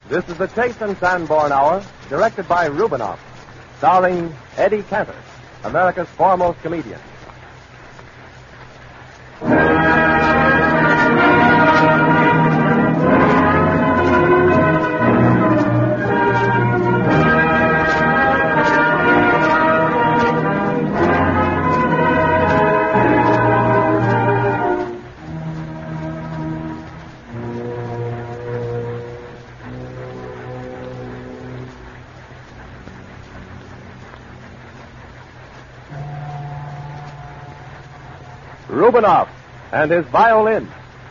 This is the Chase and Sanborn Hour, directed by Rubinoff, starring Eddie Cantor, America's foremost comedian. Rubinoff and his violin.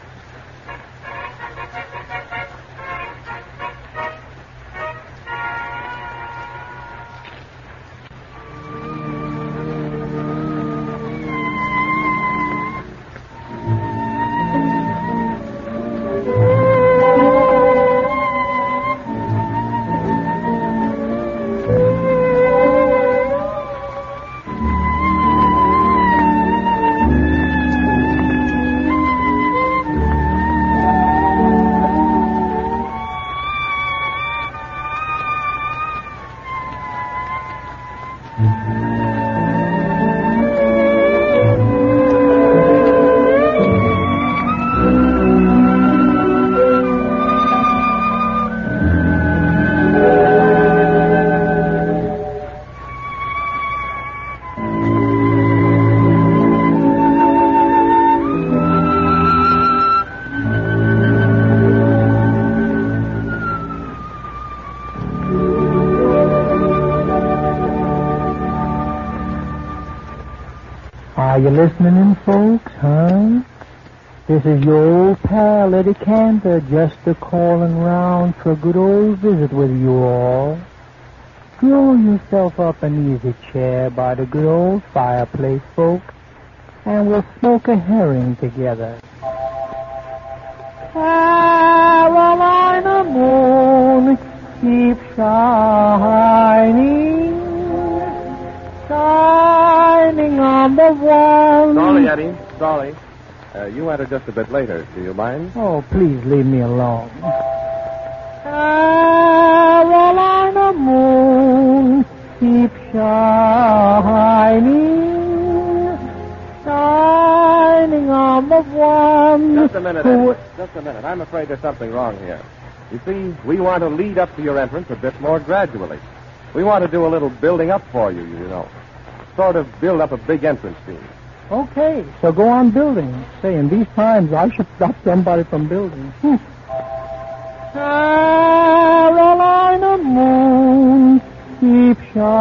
Are you listening in, folks, huh? This is your old pal, Eddie Cantor, just a-calling round for a good old visit with you all. Draw yourself up an easy chair by the good old fireplace, folks, and we'll smoke a herring together. Carolina moon, keep shining, shining on the one. Sorry, Eddie. Sorry. You enter just a bit later. Do you mind? Oh, please leave me alone. Carolina moon, keep shining, shining on the one. Just a minute, Eddie. Just a minute. I'm afraid there's something wrong here. You see, we want to lead up to your entrance a bit more gradually. We want to do a little building up for you, you know. Sort of build up a big entrance scene. Okay, so go on building. Say, in these times, I should stop somebody from building. Carolina moon, keep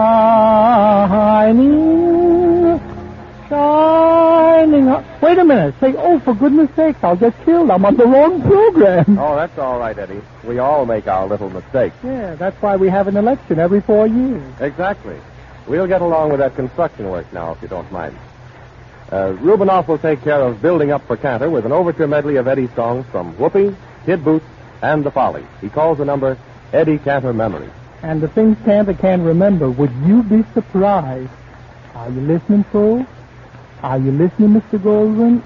shining, shining up. Wait a minute. Say, oh, for goodness sakes, I'll get killed. I'm on the wrong program. Oh, that's all right, Eddie. We all make our little mistakes. Yeah, that's why we have an election every 4 years. Exactly. We'll get along with that construction work now, if you don't mind. Rubinoff will take care of building up for Cantor with an overture medley of Eddie's songs from Whoopee, Kid Boots, and The Follies. He calls the number Eddie Cantor Memory. And the things Cantor can't remember, would you be surprised? Are you listening, folks? Are you listening, Mr. Goldwyn?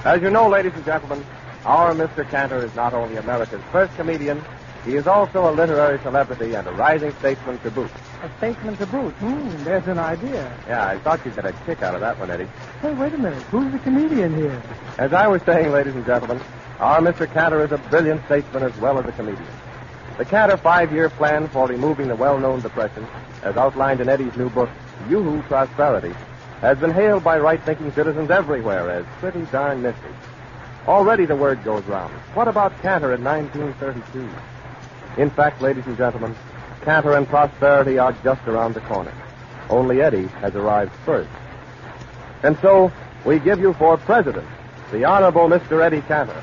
As you know, ladies and gentlemen, our Mr. Cantor is not only America's first comedian, he is also a literary celebrity and a rising statesman to boot. A statesman to boot. There's an idea. Yeah, I thought you'd get a kick out of that one, Eddie. Hey, wait a minute. Who's the comedian here? As I was saying, ladies and gentlemen, our Mr. Cantor is a brilliant statesman as well as a comedian. The Cantor 5-year plan for removing the well-known depression, as outlined in Eddie's new book, Yoo-Hoo Prosperity, has been hailed by right-thinking citizens everywhere as pretty darn nifty. Already the word goes round. What about Cantor in 1932? In fact, ladies and gentlemen, Cantor and prosperity are just around the corner. Only Eddie has arrived first. And so, we give you for president the Honorable Mr. Eddie Cantor.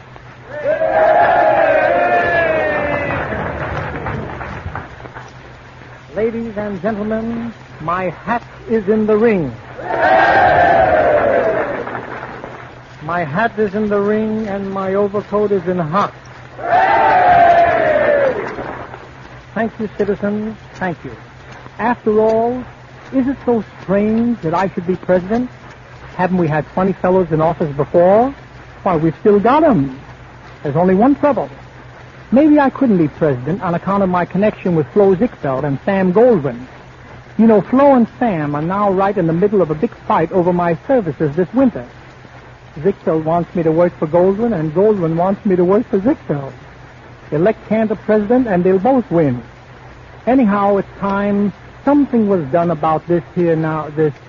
Ladies and gentlemen, my hat is in the ring. My hat is in the ring and my overcoat is in hot. Thank you, citizens. Thank you. After all, is it so strange that I should be president? Haven't we had funny fellows in office before? Why, we've still got 'em. There's only one trouble. Maybe I couldn't be president on account of my connection with Flo Ziegfeld and Sam Goldwyn. You know, Flo and Sam are now right in the middle of a big fight over my services this winter. Ziegfeld wants me to work for Goldwyn, and Goldwyn wants me to work for Ziegfeld. Elect Cantor president, and they'll both win. Anyhow, it's time something was done about this here now,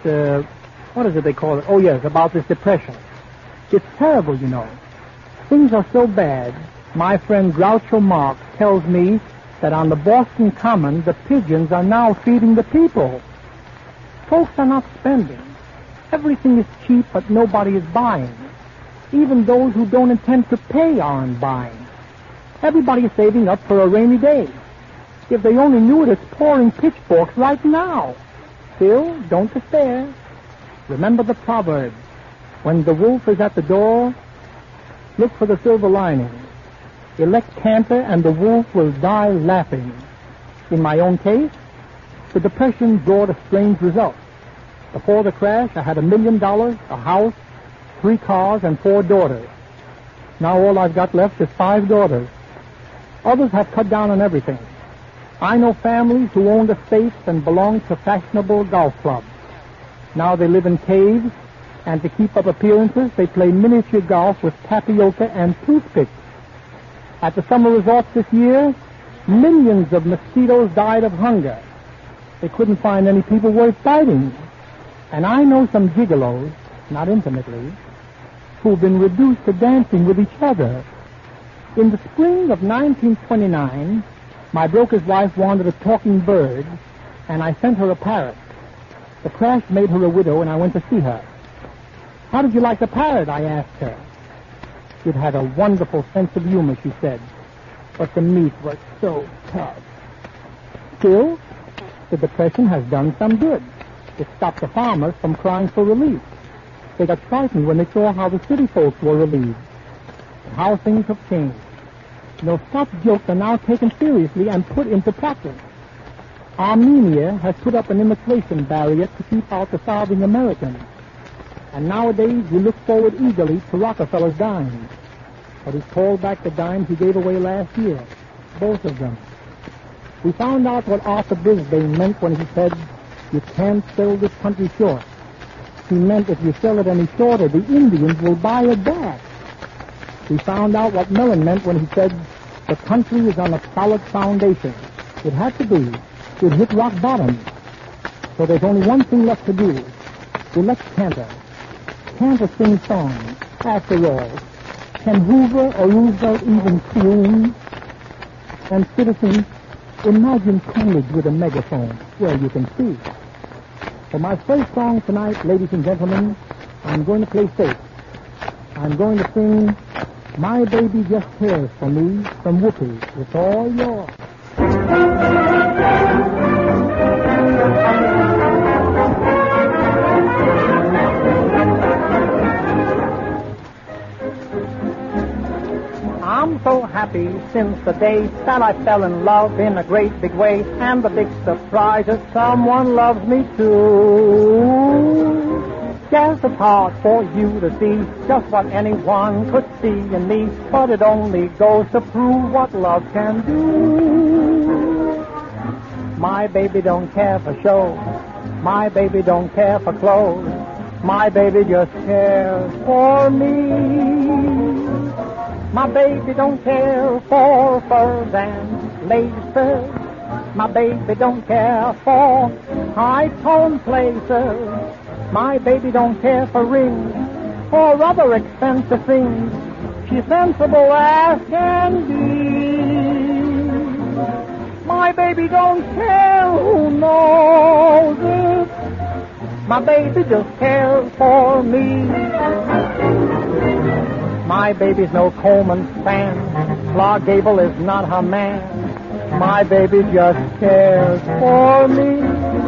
what is it they call it? Oh, yes, about this depression. It's terrible, you know. Things are so bad. My friend Groucho Marx tells me that on the Boston Common, the pigeons are now feeding the people. Folks are not spending. Everything is cheap, but nobody is buying. Even those who don't intend to pay aren't buying. Everybody is saving up for a rainy day. If they only knew it, it's pouring pitchforks right now. Still, don't despair. Remember the proverb. When the wolf is at the door, look for the silver lining. Elect Cantor and the wolf will die laughing. In my own case, the depression brought a strange result. Before the crash, I had $1 million, a house, 3 cars, and 4 daughters. Now all I've got left is 5 daughters. Others have cut down on everything. I know families who owned estates and belonged to fashionable golf clubs. Now they live in caves, and to keep up appearances, they play miniature golf with tapioca and toothpicks. At the summer resorts this year, millions of mosquitoes died of hunger. They couldn't find any people worth biting. And I know some gigolos, not intimately, who've been reduced to dancing with each other. In the spring of 1929, my broker's wife wanted a talking bird, and I sent her a parrot. The crash made her a widow, and I went to see her. How did you like the parrot? I asked her. It had a wonderful sense of humor, she said, but the meat was so tough. Still, the depression has done some good. It stopped the farmers from crying for relief. They got frightened when they saw how the city folks were relieved, and how things have changed. No such jokes are now taken seriously and put into practice. Armenia has put up an immigration barrier to keep out the starving Americans. And nowadays we look forward eagerly to Rockefeller's dimes. But he's called back the dimes he gave away last year, both of them. We found out what Arthur Brisbane meant when he said, "You can't sell this country short." He meant if you sell it any shorter, the Indians will buy it back. We found out what Mellon meant when he said, "The country is on a solid foundation." It had to be. It hit rock bottom. So there's only one thing left to do. Elect Cantor. Cantor sings songs. After all, can Hoover or Roosevelt even croon? And citizens, imagine Coolidge with a megaphone. Well, you can see. For my first song tonight, ladies and gentlemen, I'm going to play safe. I'm going to sing "My Baby Just Cares for Me" from Whoopi. It's all yours. I'm so happy since the day that I fell in love in a great big way, and the big surprise is someone loves me too. Yes, Yes, it's hard for you to see just what anyone could see in me, but it only goes to prove what love can do. My baby don't care for show. My baby don't care for clothes. My baby just cares for me. My baby don't care for furs and laces. My baby don't care for high-tone places. My baby don't care for rings or other expensive things. She's sensible as can be. My baby don't care who knows it. My baby just cares for me. My baby's no Coleman fan. Clark Gable is not her man. My baby just cares for me.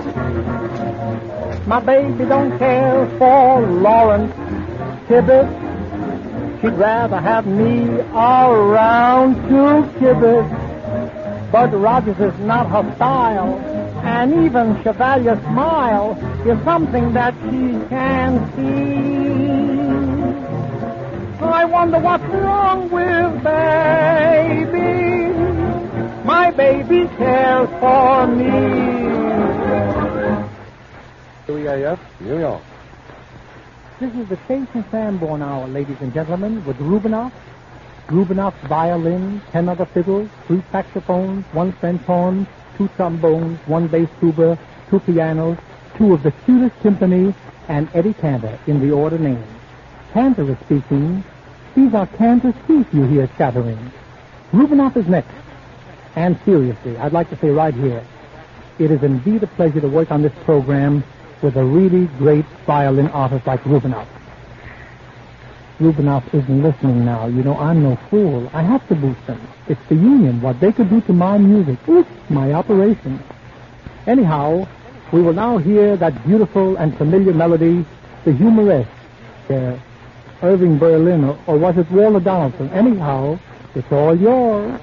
My baby don't care for Lawrence Tibbetts. She'd rather have me around to kibitz. But Rogers is not her style, and even Chevalier's smile is something that she can see. I wonder what's wrong with baby. My baby cares for me. WAF, New York. This is the Chase and Sanborn Hour, ladies and gentlemen, with Rubinoff. Rubinoff's violin, 10 other fiddles, 3 saxophones, 1 French horn, 2 trombones, 1 bass tuba, 2 pianos, 2 of the cutest timpani, and Eddie Cantor in the order named. Cantor is speaking. These are Cantor's teeth you hear chattering. Rubinoff is next. And seriously, I'd like to say right here, it is indeed a pleasure to work on this program with a really great violin artist like Rubinoff. Rubinoff isn't listening now. You know, I'm no fool. I have to boost them. It's the union, what they could do to my music. Oops, my operation. Anyhow, we will now hear that beautiful and familiar melody, the Humorist, Irving Berlin, or was it Walter Donaldson? Anyhow, it's all yours.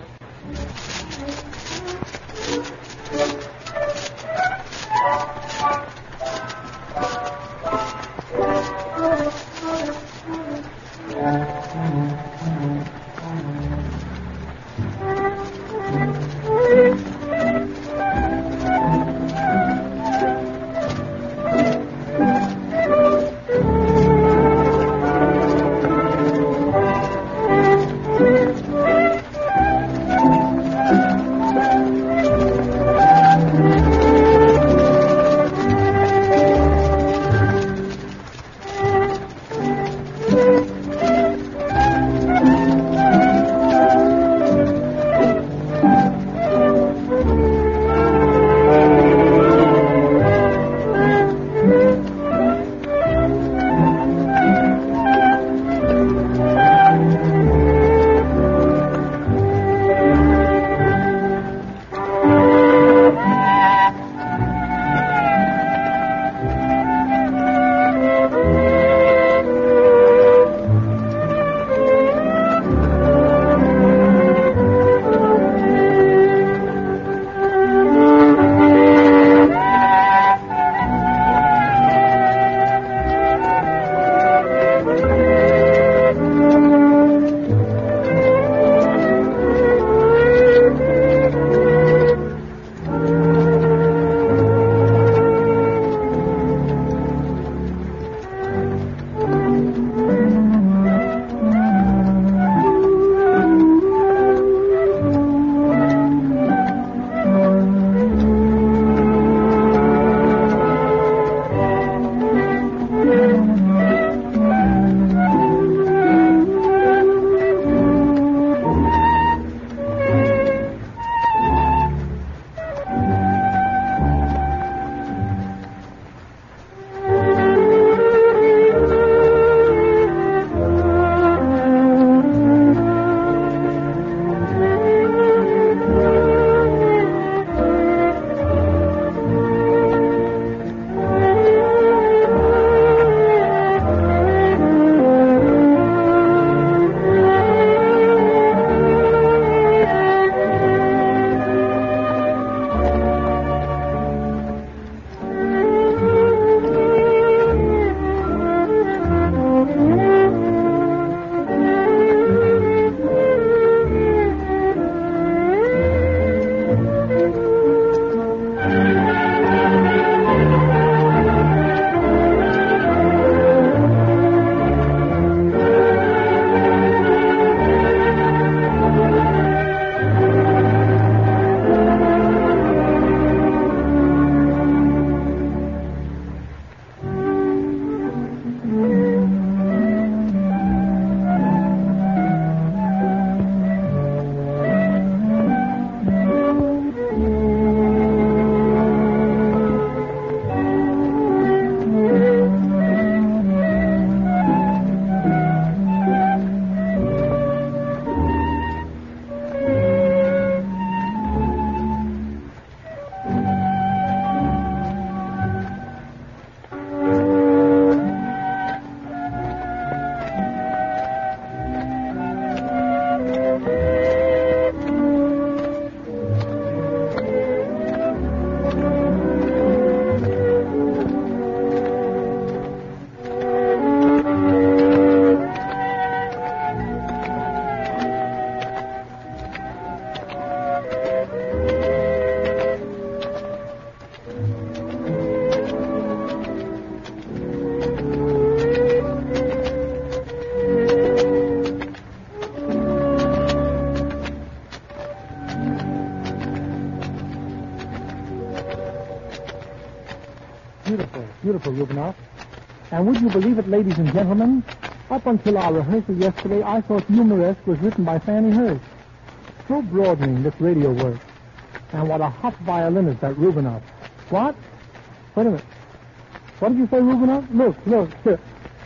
And would you believe it, ladies and gentlemen, up until our rehearsal yesterday, I thought Humoresque was written by Fannie Hurst. So broadening, this radio work. And what a hot violinist, that Rubinoff. What? Wait a minute. What did you say, Rubinoff? Look.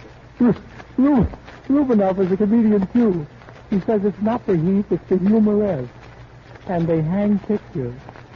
Rubinoff is a comedian, too. He says it's not the heat, it's the Humoresque. And they hang pictures.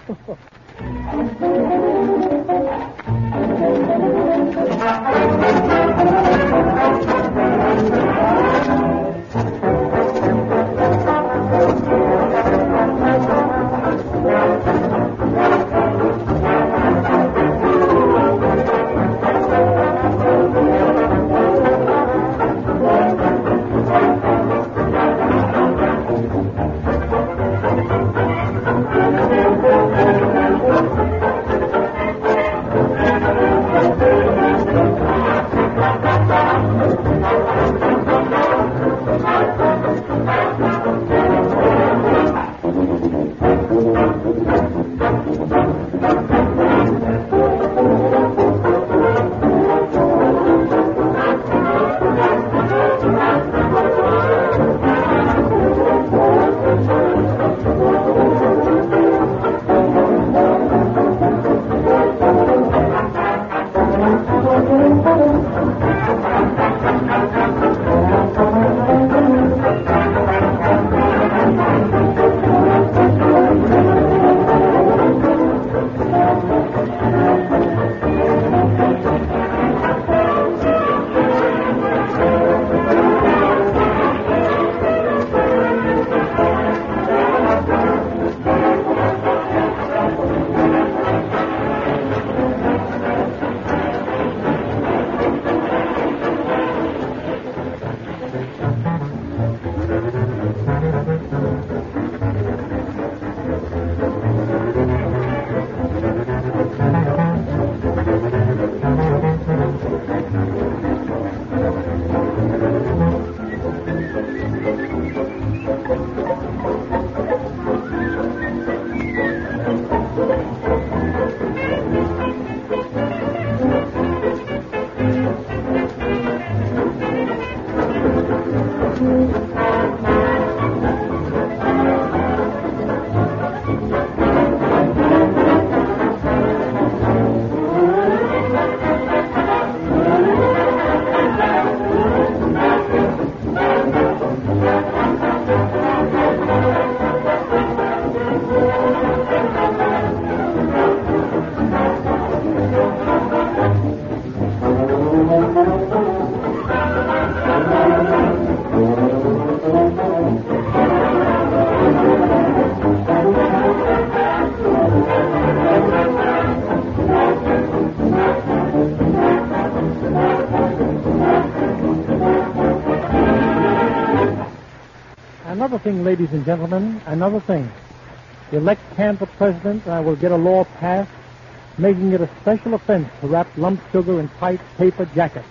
Another thing, ladies and gentlemen, another thing. Elect Cantor president, and I will get a law passed making it a special offense to wrap lump sugar in tight paper jackets.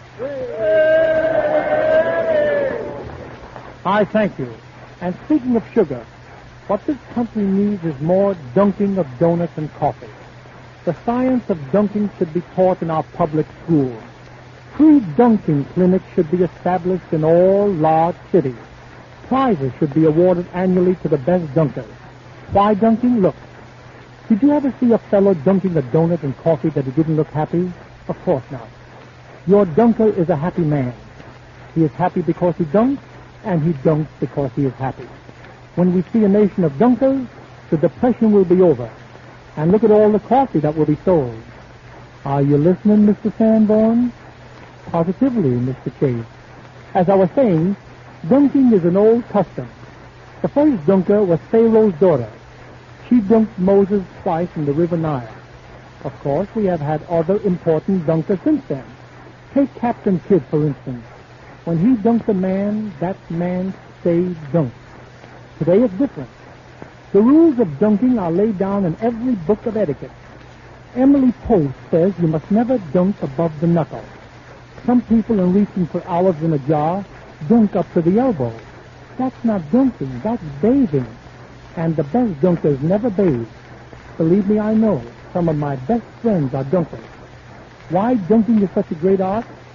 I thank you. And speaking of sugar, what this country needs is more dunking of donuts and coffee. The science of dunking should be taught in our public schools. Free dunking clinics should be established in all large cities. Prizes should be awarded annually to the best dunkers. Why dunking? Look. Did you ever see a fellow dunking a donut and coffee that he didn't look happy? Of course not. Your dunker is a happy man. He is happy because he dunks, and he dunks because he is happy. When we see a nation of dunkers, the depression will be over. And look at all the coffee that will be sold. Are you listening, Mr. Sanborn? Positively, Mr. Chase. As I was saying, dunking is an old custom. The first dunker was Pharaoh's daughter. She dunked Moses twice in the river Nile. Of course, we have had other important dunkers since then. Take Captain Kidd, for instance. When he dunked a man, that man stayed dunked. Today it's different. The rules of dunking are laid down in every book of etiquette. Emily Post says you must never dunk above the knuckle. Some people, in reaching for olives in a jar, dunk up to the elbow. That's not dunking, that's bathing. And the best dunkers never bathe. Believe me, I know. Some of my best friends are dunkers. Why dunking is such a great art?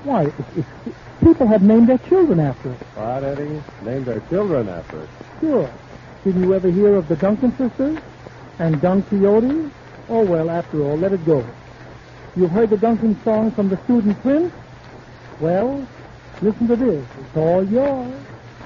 Why, people have named their children after it. What, Eddie? Named their children after it. Sure. Didn't you ever hear of the Duncan sisters and Don Quixote? Oh, well, after all, let it go. You've heard the Duncan song from the Student Prince? Well, listen to this. It's all yours.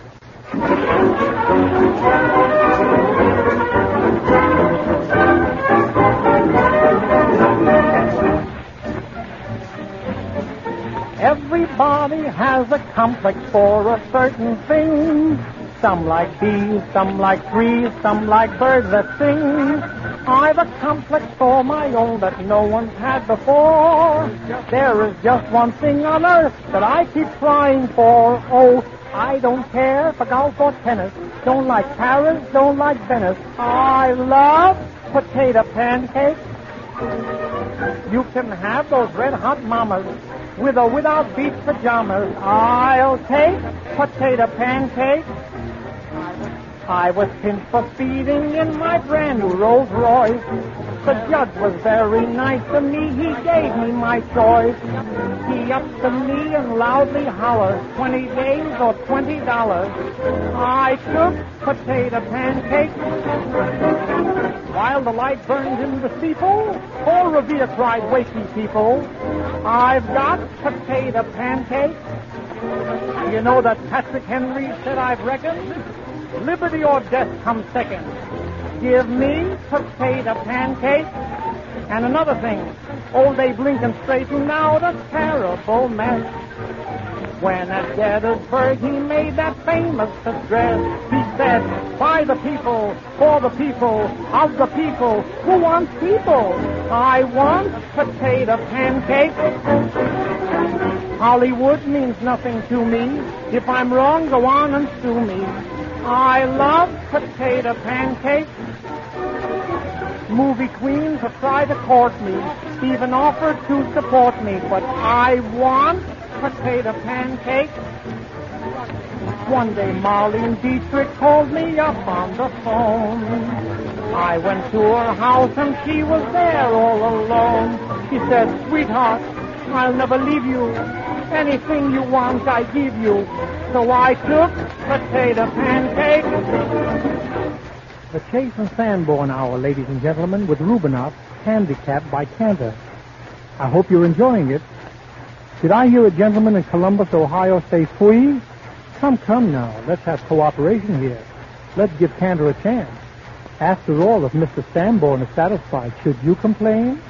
Everybody has a complex for a certain thing. Some like bees, some like trees, some like birds that sing. I've a complex for my own that no one's had before. There is just one thing on earth that I keep trying for. Oh, I don't care for golf or tennis. Don't like Paris, don't like Venice. I love potato pancakes. You can have those red-hot mamas with or without beach pajamas. I'll take potato pancakes. I was pinched for speeding in my brand new Rolls Royce. The judge was very nice to me. He gave me my choice. He up to me and loudly hollered, 20 days or $20. I took potato pancakes. While the light burned in the steeple, Paul Revere cried, "Wakey people, I've got potato pancakes." You know that Patrick Henry said, "I've reckoned liberty or death comes second. Give me potato pancakes." And another thing, old Abe Lincoln straightened out a terrible mess. When at Gettysburg he made that famous address, he said, "By the people, for the people, of the people, who wants people? I want potato pancakes." Hollywood means nothing to me. If I'm wrong, go on and sue me. I love potato pancakes. Movie queens have tried to court me, even offered to support me, but I want potato pancakes. One day Marlene Dietrich called me up on the phone. I went to her house and she was there all alone. She said, "Sweetheart, I'll never leave you. Anything you want, I give you." So I took potato pancakes. The Chase and Sanborn Hour, ladies and gentlemen, with Rubinoff, handicapped by Cantor. I hope you're enjoying it. Did I hear a gentleman in Columbus, Ohio say "fui"? Come now, let's have cooperation here. Let's give Cantor a chance. After all, if Mr. Sanborn is satisfied, should you complain?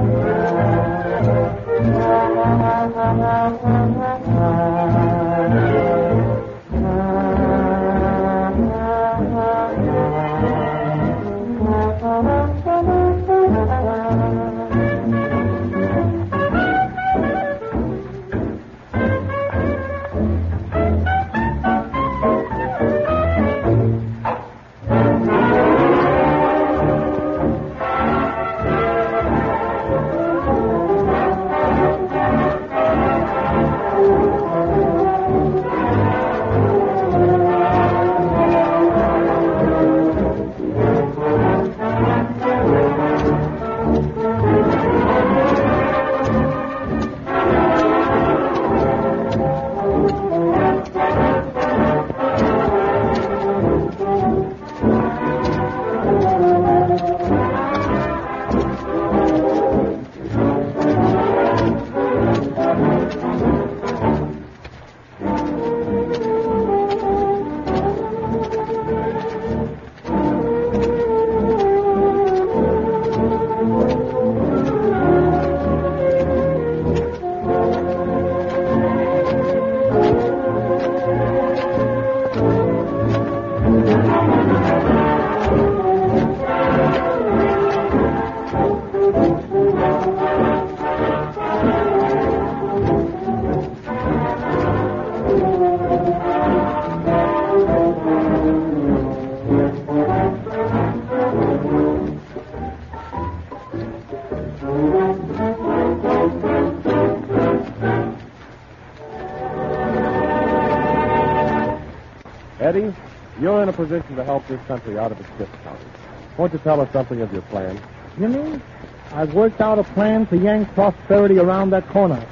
Eddie, you're in a position to help this country out of its difficulties. Won't you tell us something of your plan? You mean? I've worked out a plan to yank prosperity around that corner.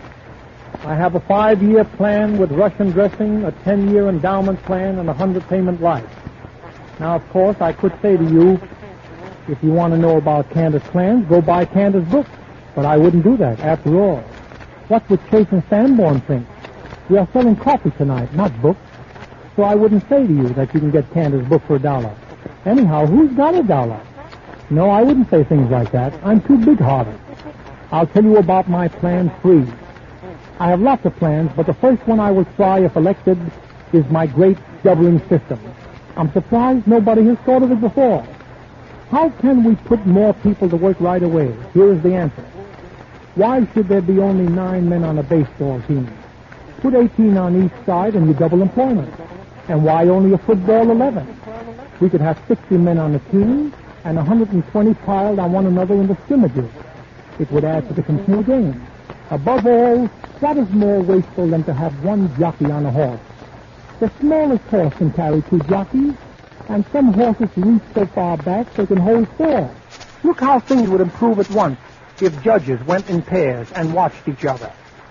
I have a 5-year plan with Russian dressing, a 10-year endowment plan, and a 100-payment life. Now, of course, I could say to you, if you want to know about Candace's plans, go buy Candace's book. But I wouldn't do that. After all, what would Chase and Sanborn think? We are selling coffee tonight, not books. So I wouldn't say to you that you can get Candace's book for $1. Anyhow, who's got $1? No, I wouldn't say things like that. I'm too big-hearted. I'll tell you about my plan free. I have lots of plans, but the first one I will try if elected is my great doubling system. I'm surprised nobody has thought of it before. How can we put more people to work right away? Here is the answer. Why should there be only 9 men on a baseball team? Put 18 on each side and you double employment. And why only a football 11? We could have 60 men on a team and 120 piled on one another in the scrimmages. It would add to the complete game. Above all, what is more wasteful than to have one jockey on a horse? The smallest horse can carry 2 jockeys, and some horses reach so far back they can hold 4. Look how things would improve at once if judges went in pairs and watched each other.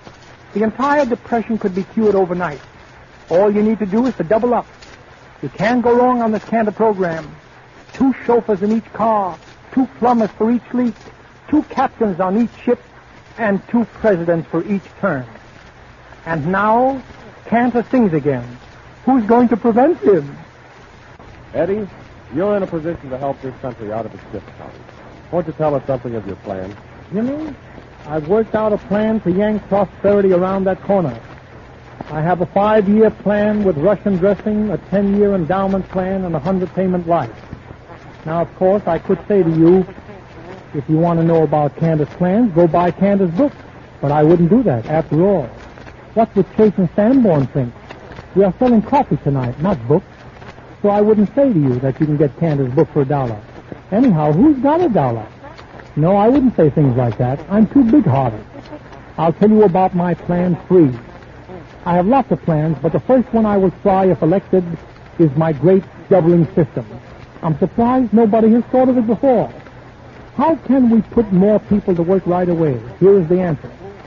The entire depression could be cured overnight. All you need to do is to double up. You can't go wrong on this Cantor program. 2 chauffeurs in each car, 2 plumbers for each leak, 2 captains on each ship, and 2 presidents for each turn. And now, Cantor sings again. Who's going to prevent him? Eddie, you're in a position to help this country out of its difficulties. Won't you tell us something of your plan? You mean? I've worked out a plan to yank prosperity around that corner. I have a 5-year plan with Russian dressing, a 10-year endowment plan, and a 100-payment life. Now, of course, I could say to you, if you want to know about Candace's plans, go buy Candace's book. But I wouldn't do that. After all, what would Chase and Sanborn think? We are selling coffee tonight, not books. So I wouldn't say to you that you can get Candace's book for $1. Anyhow, who's got $1? No, I wouldn't say things like that. I'm too big-hearted. I'll tell you about my plan free. I have lots of plans, but the first one I will try if elected is my great doubling system. I'm surprised nobody has thought of it before. How can we put more people to work right away? Here is the answer.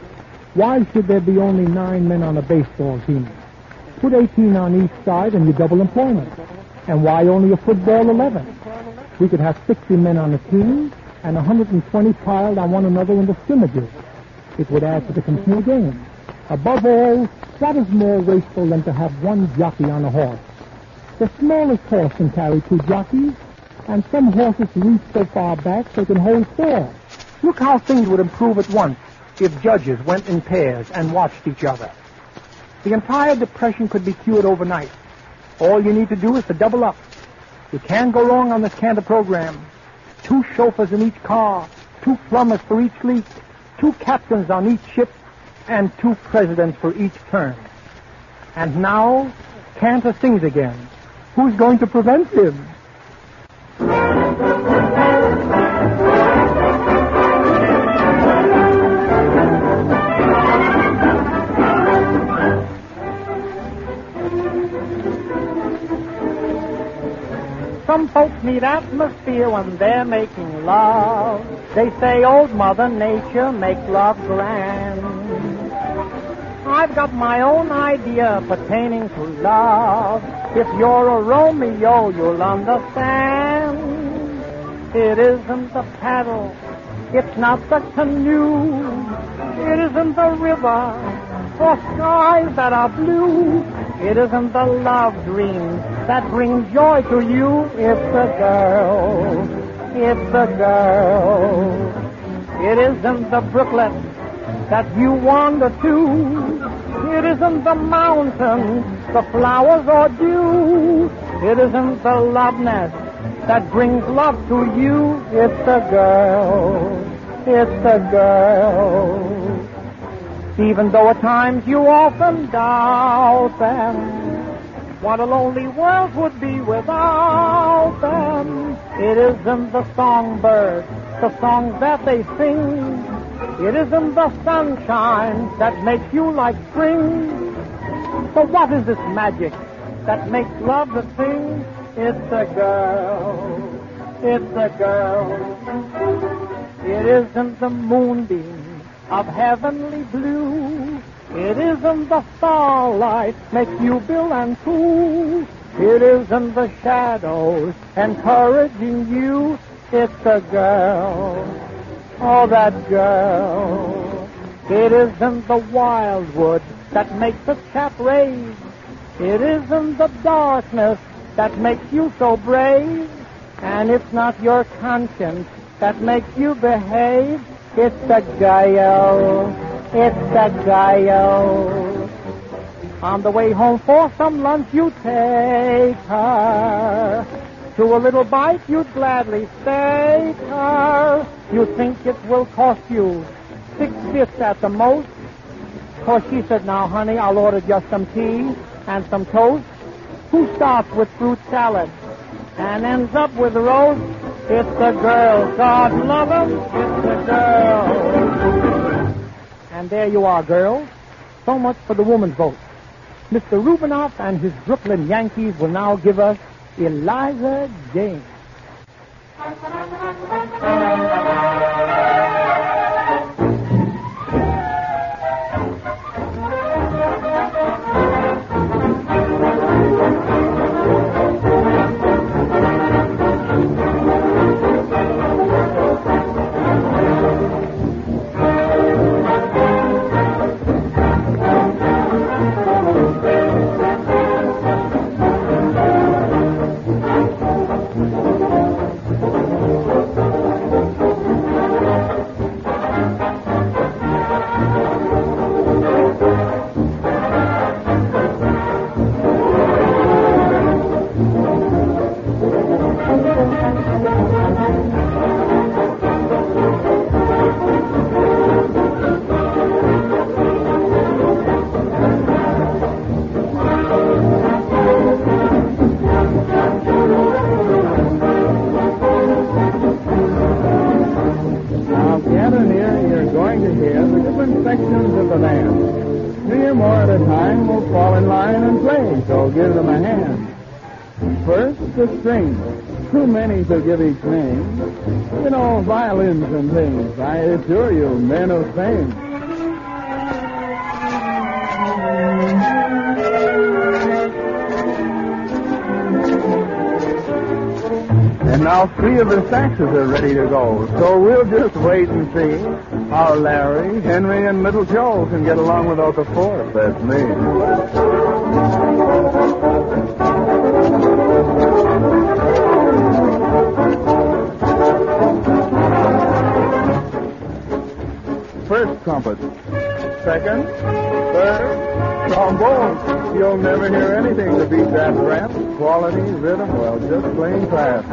Why should there be only 9 men on a baseball team? Put 18 on each side and you double employment. And why only a football 11? We could have 60 men on a team and 120 piled on one another in the scrimmages. It would add to the complete game. Above all, what is more wasteful than to have one jockey on a horse? The smallest horse can carry 2 jockeys, and some horses reach so far back they can hold 4. Look how things would improve at once if judges went in pairs and watched each other. The entire depression could be cured overnight. All you need to do is to double up. You can't go wrong on this Cantor program. 2 chauffeurs in each car, 2 plumbers for each leak, 2 captains on each ship, and 2 presidents for each term. And now, Cantor sings again. Who's going to prevent him? Some folks need atmosphere when they're making love. They say old Mother Nature makes love grand. I've got my own idea pertaining to love. If you're a Romeo, you'll understand. It isn't the paddle, it's not the canoe. It isn't the river or skies that are blue. It isn't the love dream that brings joy to you. It's the girl, it's the girl. It isn't the brooklet that you wander to. It isn't the mountain, the flowers or dew. It isn't the love nest that brings love to you. It's the girl, it's the girl. Even though at times you often doubt them, what a lonely world would be without them. It isn't the songbirds, the songs that they sing. It isn't the sunshine that makes you like spring. So what is this magic that makes love the thing? It's the girl, it's the girl. It isn't the moonbeam of heavenly blue. It isn't the starlight makes you bill and coo. It isn't the shadows encouraging you. It's the girl, oh, that girl. It isn't the wildwood that makes a chap rave. It isn't the darkness that makes you so brave. And it's not your conscience that makes you behave. It's the guile, it's the guile. On the way home for some lunch you take her. To a little bite you'd gladly take her. You think it will cost you 6 bits at the most. 'Cause she said, now honey, I'll order just some tea and some toast. Who starts with fruit salad and ends up with roast? It's the girl, God love 'em, it's the girl. And there you are, girls. So much for the woman's vote. Mr. Rubinoff and his Brooklyn Yankees will now give us Eliza Jane. The strings, too many to give each name. You know, violins and things, I assure you, men of fame. And now 3 of the saxes are ready to go, so we'll just wait and see how Larry, Henry, and Little Joe can get along without the 4th. That's me. first trumpet. Second, third, trombone. You'll never hear anything to beat that rap. Quality, rhythm, well, just plain class.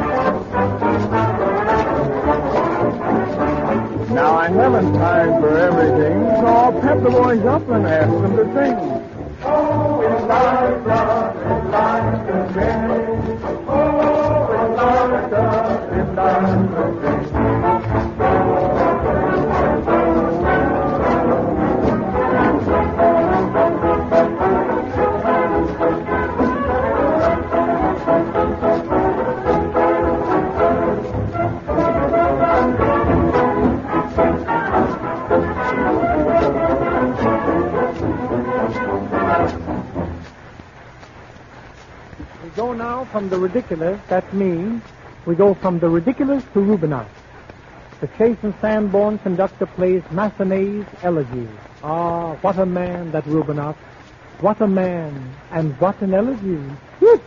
Now, I haven't time for everything, so I'll pep the boys up and ask them to sing. Oh, Eliza, Eliza, Jane. Oh, Eliza, Eliza, Jane. Go now from the ridiculous, that's me, we go from the ridiculous to Rubinoff. The Chase and Sanborn conductor plays Massenet's Elegy. Ah, what a man, that Rubinoff. What a man, and what an elegy. Whoop!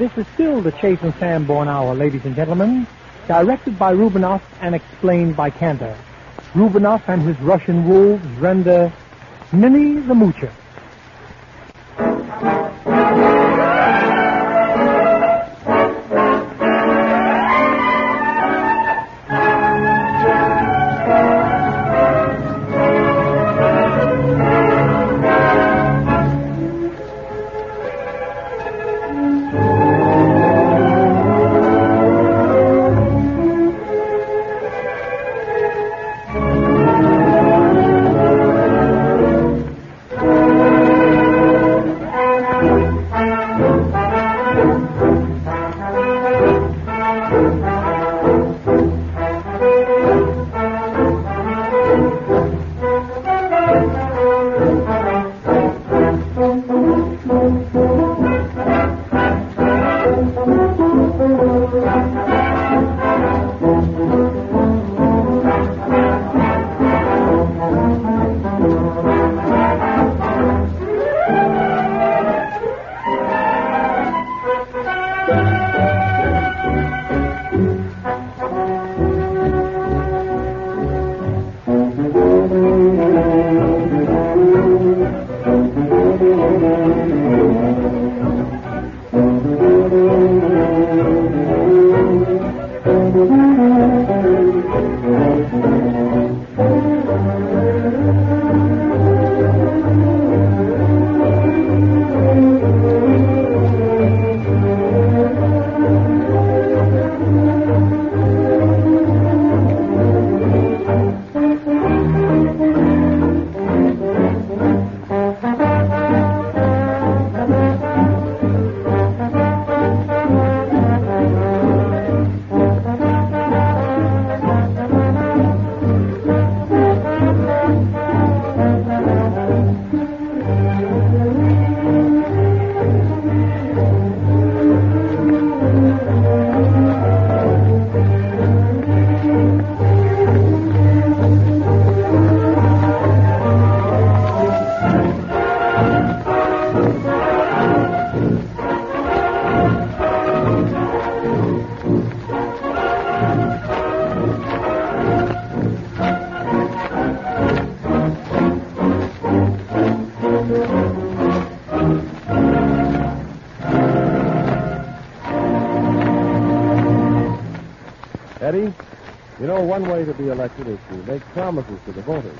This is still the Chase and Sanborn Hour, ladies and gentlemen, directed by Rubinoff and explained by Cantor. Rubinoff and his Russian wolves render Minnie the Moocher. Eddie, you know, one way to be elected is to make promises to the voters.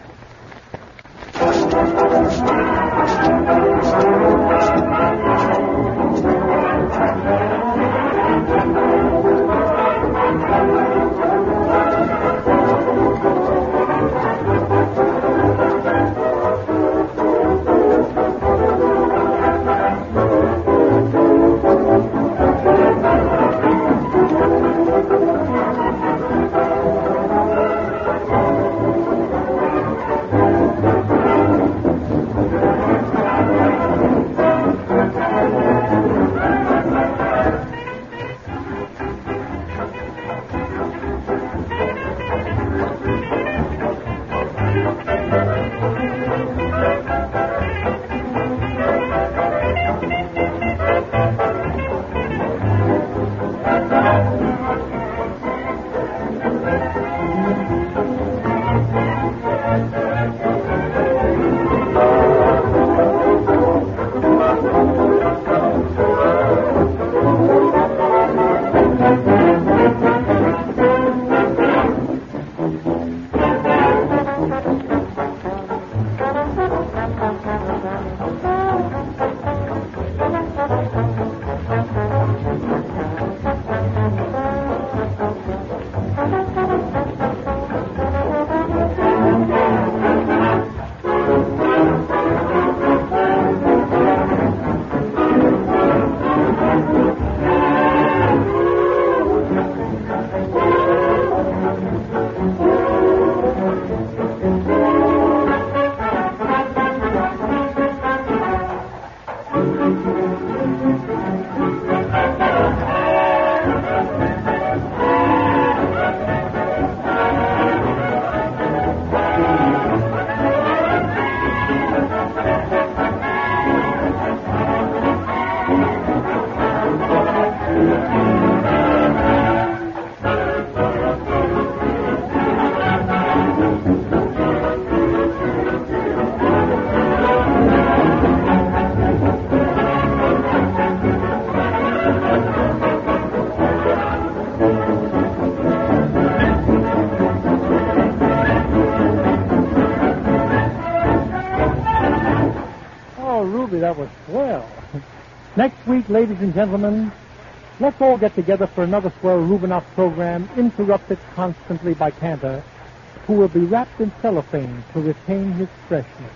Gee, that was swell. Next week, ladies and gentlemen, let's all get together for another swell Rubinoff program, interrupted constantly by Cantor, who will be wrapped in cellophane to retain his freshness.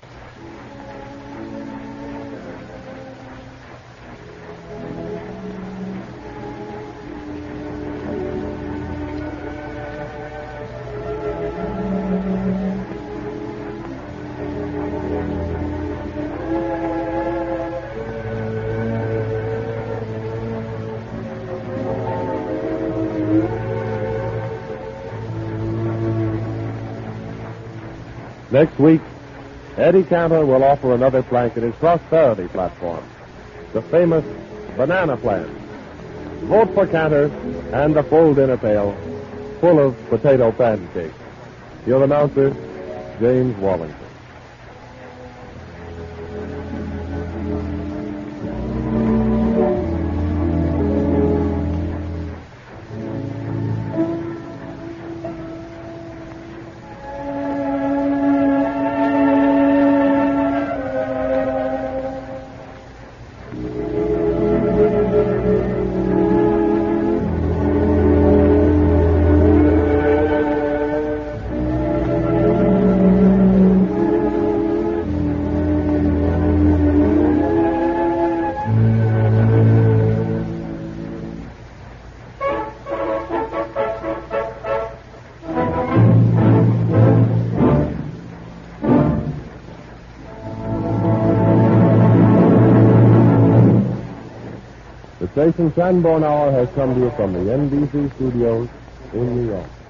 Next week, Eddie Cantor will offer another plank in his prosperity platform, the famous banana plan. Vote for Cantor and the full dinner pail full of potato pancakes. Your announcer, James Wallington. The Station Sanborn Hour has come to you from the NBC studios in New York.